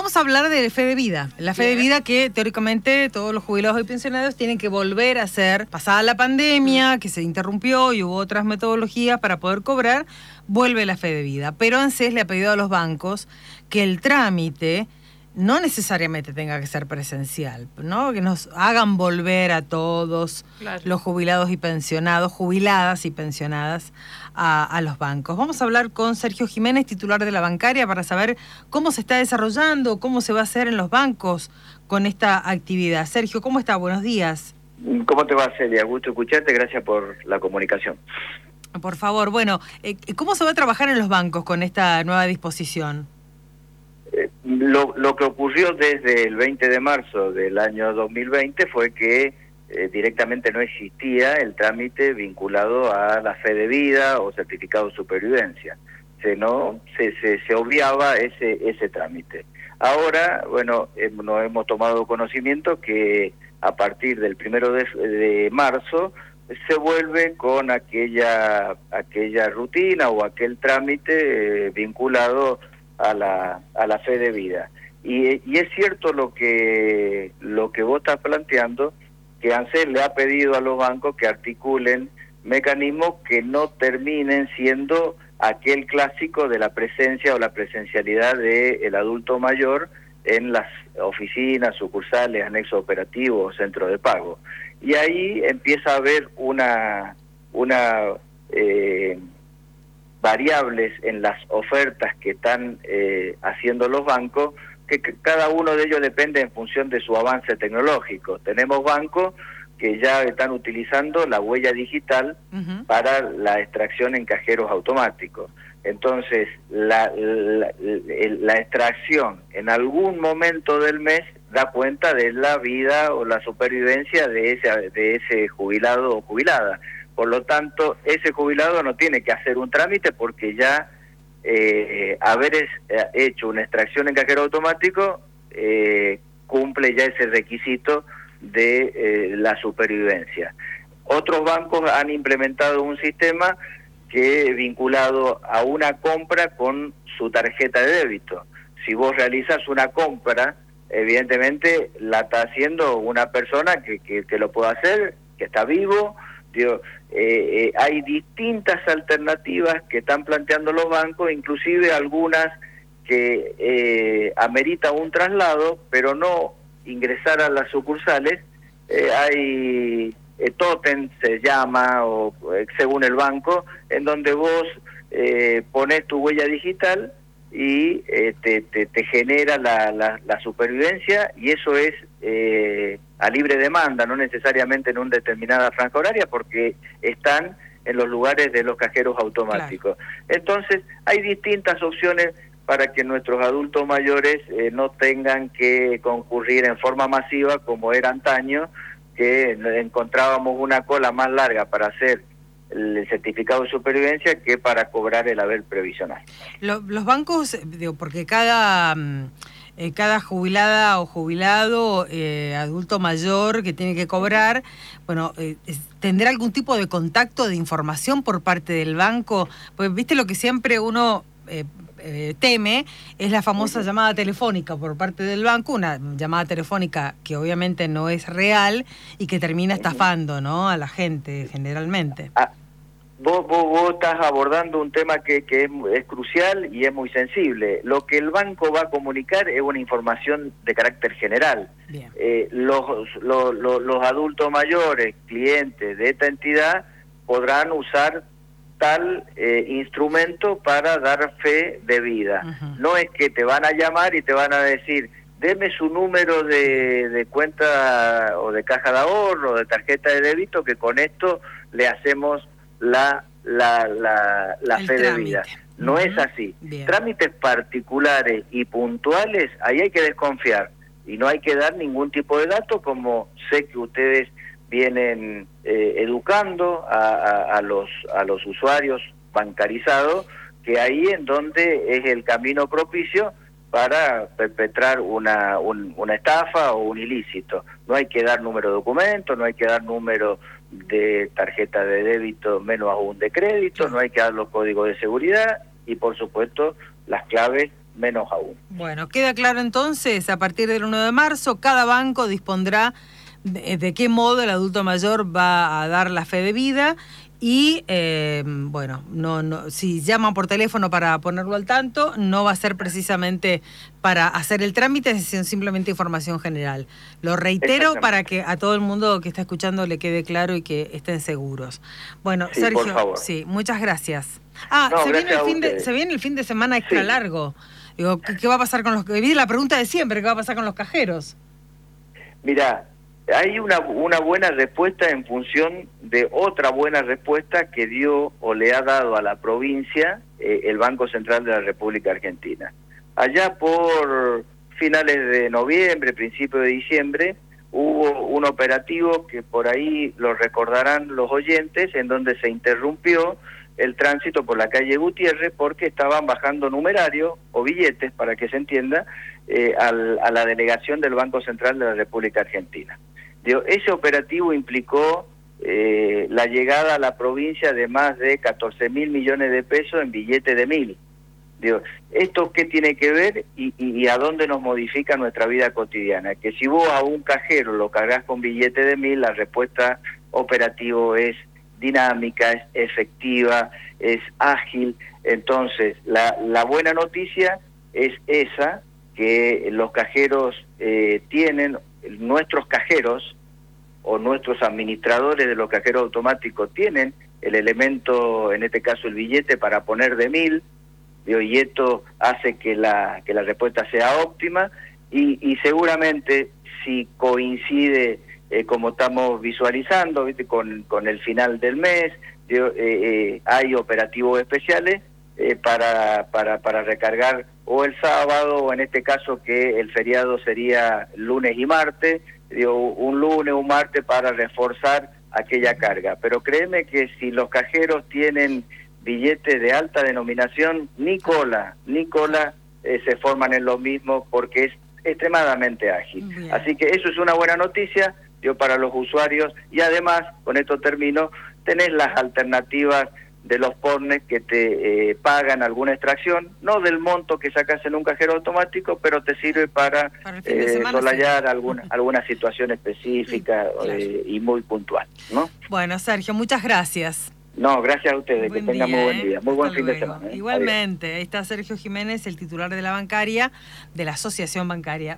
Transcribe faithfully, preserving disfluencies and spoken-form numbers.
vamos a hablar de fe de vida. La fe de vida que teóricamente todos los jubilados y pensionados tienen que volver a hacer. Pasada la pandemia, que se interrumpió y hubo otras metodologías para poder cobrar, vuelve la fe de vida. Pero ANSES le ha pedido a los bancos que el trámite no necesariamente tenga que ser presencial, ¿no? Que nos hagan volver a todos claro. los jubilados y pensionados, jubiladas y pensionadas a, a los bancos. Vamos a hablar con Sergio Jiménez, titular de la bancaria, para saber cómo se está desarrollando, cómo se va a hacer en los bancos con esta actividad. Sergio, ¿cómo está? Buenos días. ¿Cómo te va, Celia? Gusto escucharte, gracias por la comunicación. Por favor, bueno, ¿cómo se va a trabajar en los bancos con esta nueva disposición? Eh, lo, lo que ocurrió desde el veinte de marzo del año dos mil veinte fue que eh, directamente no existía el trámite vinculado a la fe de vida o certificado de supervivencia. Se, no, se, se, se obviaba ese, ese trámite. Ahora, bueno, eh, nos hemos tomado conocimiento que a partir del primero de, de marzo se vuelve con aquella, aquella rutina o aquel trámite eh, vinculado a la a la fe de vida. Y, y es cierto lo que lo que vos estás planteando, que ANSES le ha pedido a los bancos que articulen mecanismos que no terminen siendo aquel clásico de la presencia o la presencialidad del adulto mayor en las oficinas, sucursales, anexos operativos, centros de pago. Y ahí empieza a haber una una eh, variables en las ofertas que están eh, haciendo los bancos, que, que cada uno de ellos depende en función de su avance tecnológico. Tenemos bancos que ya están utilizando la huella digital uh-huh. para la extracción en cajeros automáticos. Entonces, la, la, la extracción en algún momento del mes da cuenta de la vida o la supervivencia de ese, de ese jubilado o jubilada. Por lo tanto, ese jubilado no tiene que hacer un trámite porque ya eh, haber es, eh, hecho una extracción en cajero automático eh, cumple ya ese requisito de eh, la supervivencia. Otros bancos han implementado un sistema que vinculado a una compra con su tarjeta de débito. Si vos realizas una compra, evidentemente la está haciendo una persona que, que, que lo puede hacer, que está vivo. Digo, eh, eh, hay distintas alternativas que están planteando los bancos, inclusive algunas que eh, amerita un traslado, pero no ingresar a las sucursales. Eh, hay eh, Totem, se llama, o eh, según el banco, en donde vos eh, pones tu huella digital y eh, te, te, te genera la, la, la supervivencia, y eso es eh, a libre demanda, no necesariamente en una determinada franja horaria, porque están en los lugares de los cajeros automáticos. Claro. Entonces, hay distintas opciones para que nuestros adultos mayores eh, no tengan que concurrir en forma masiva como era antaño, que encontrábamos una cola más larga para hacer el certificado de supervivencia que para cobrar el haber previsional. Los, los bancos, digo, porque cada eh, cada jubilada o jubilado, eh, adulto mayor que tiene que cobrar, bueno, eh, ¿tendrá algún tipo de contacto, de información por parte del banco? Pues viste lo que siempre uno eh, eh, teme, es la famosa llamada telefónica por parte del banco, una llamada telefónica que obviamente no es real y que termina estafando, ¿no?, a la gente generalmente. Ah, vos, vos, vos estás abordando un tema que, que es, es crucial y es muy sensible. Lo que el banco va a comunicar es una información de carácter general. Eh, los, los, los, los adultos mayores, clientes de esta entidad, podrán usar tal eh, instrumento para dar fe de vida. Uh-huh. No es que te van a llamar y te van a decir, deme su número de, de cuenta o de caja de ahorro o de tarjeta de débito, que con esto le hacemos la la, la, la fe trámite de vida. No uh-huh. es así. Bien. Trámites particulares y puntuales, ahí hay que desconfiar y no hay que dar ningún tipo de dato, como sé que ustedes vienen eh, educando a, a, a los a los usuarios bancarizados, que ahí en donde es el camino propicio para perpetrar una un, una estafa o un ilícito. No hay que dar número de documento, no hay que dar número de tarjeta de débito, menos aún de crédito, no hay que dar los códigos de seguridad y por supuesto las claves menos aún. Bueno, queda claro entonces, a partir del uno de marzo, cada banco dispondrá de, de qué modo el adulto mayor va a dar la fe de vida. Y, eh, bueno, no, no, si llaman por teléfono para ponerlo al tanto, no va a ser precisamente para hacer el trámite, sino simplemente información general. Lo reitero para que a todo el mundo que está escuchando le quede claro y que estén seguros. Bueno, sí, Sergio, por favor. sí, muchas gracias. Ah, no, se, gracias viene el fin a de, se viene el fin de semana extra sí. largo. Digo, ¿qué, ¿qué va a pasar con los... Viene la pregunta de siempre, ¿qué va a pasar con los cajeros? Mira, hay una, una buena respuesta en función de otra buena respuesta que dio o le ha dado a la provincia eh, el Banco Central de la República Argentina. Allá por finales de noviembre, principio de diciembre, hubo un operativo que por ahí lo recordarán los oyentes, en donde se interrumpió el tránsito por la calle Gutiérrez porque estaban bajando numerarios o billetes, para que se entienda, eh, al, a la delegación del Banco Central de la República Argentina. Digo, ese operativo implicó eh, la llegada a la provincia de más de catorce mil millones de pesos en billetes de mil. Digo, ¿esto qué tiene que ver y, y, y a dónde nos modifica nuestra vida cotidiana? Que si vos a un cajero lo cargas con billete de mil, la respuesta operativo es dinámica, es efectiva, es ágil. Entonces, la, la buena noticia es esa, que los cajeros eh, tienen, nuestros cajeros o nuestros administradores de los cajeros automáticos tienen el elemento, en este caso el billete, para poner de mil, y esto hace que la, que la respuesta sea óptima, y, y seguramente si coincide eh, como estamos visualizando, ¿viste? Con, con el final del mes, eh, eh, hay operativos especiales eh, para, para, para recargar o el sábado, o en este caso que el feriado sería lunes y martes, digo, un lunes, un martes para reforzar aquella carga. Pero créeme que si los cajeros tienen billetes de alta denominación, ni cola, ni cola eh, se forman en lo mismo, porque es extremadamente ágil. Bien. Así que eso es una buena noticia, yo, para los usuarios, y además, con esto termino, tenés las alternativas de los pornes que te eh, pagan alguna extracción, no del monto que sacas en un cajero automático, pero te sirve para, para eh, solallar sí. alguna, alguna situación específica sí, claro. eh, y muy puntual, ¿no? Bueno, Sergio, muchas gracias. No, gracias a ustedes, buen que tengan muy buen día, muy buen fin luego. de semana. ¿eh? Igualmente, ahí está Sergio Jiménez, el titular de la bancaria, de la Asociación Bancaria.